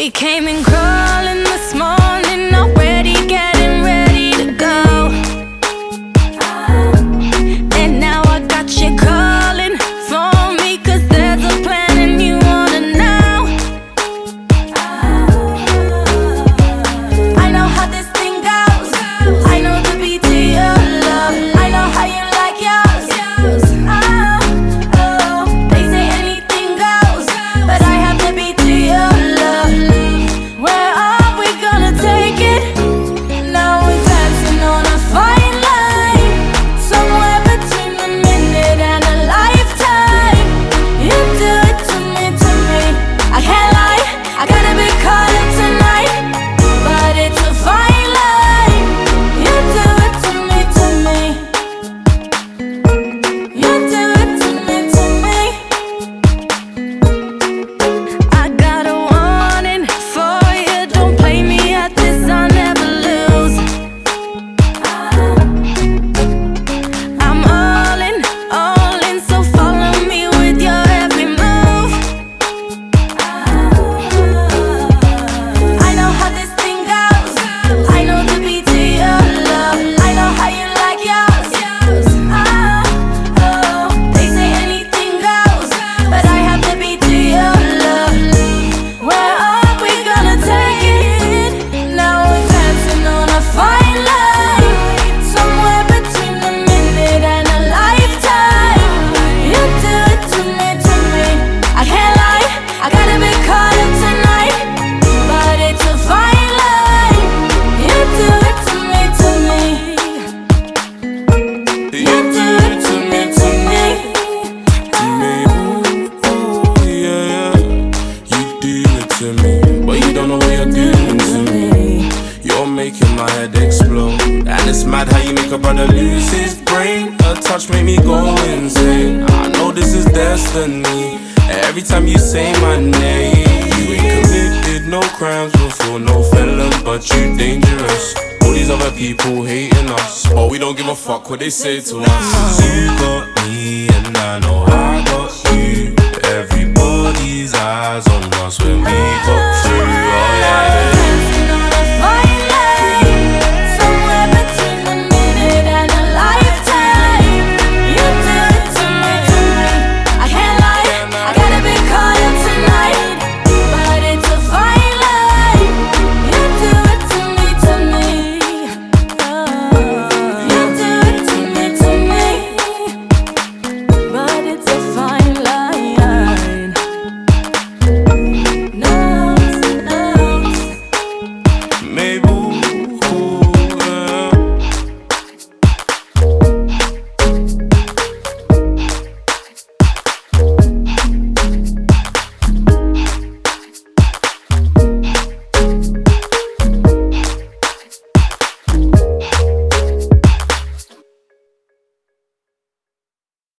We came in crawling this morning, already getting ready to go. And now I got you calling for me, 'cause there's a plan and you wanna know. I know how this thing goes, I know the beat to your love, I know how you like yours. They say anything goes, but I have the beat to your love. Where are we gonna take it? Now we're dancing on a fine line, somewhere between a minute and a lifetime. You do it to me, I can't lie, I got a bit caught up tonight, but it's a fine line. You do it to me, you do it to me. I got a warning for you, don't play me at this, I'll never lose. I'm all in, so follow me with your every move. I know how this thing goes, I know the beat to your love, I know how you like yours. They say anything goes, but I have the beat to your love. Where are we gonna take it? Now we're dancing on a fine line, somewhere between a minute and a lifetime. You do it to me, I can't lie, I got a bit caught up tonight, but it's a fine line. You do it to me, you do it to me. Ooh, yeah. You do it to me, but you don't know what you're doing to me. You're making my head explode, and it's mad how you make a brother lose his brain. A touch make me go insane. I know this is destiny. Every time you say my name, you ain't committed no crimes before, no felons, but you dangerous. All these other people hating us, but we don't give a fuck what they say to us. 'Cause you got me and I know I got you. Everybody's eyes on us when we go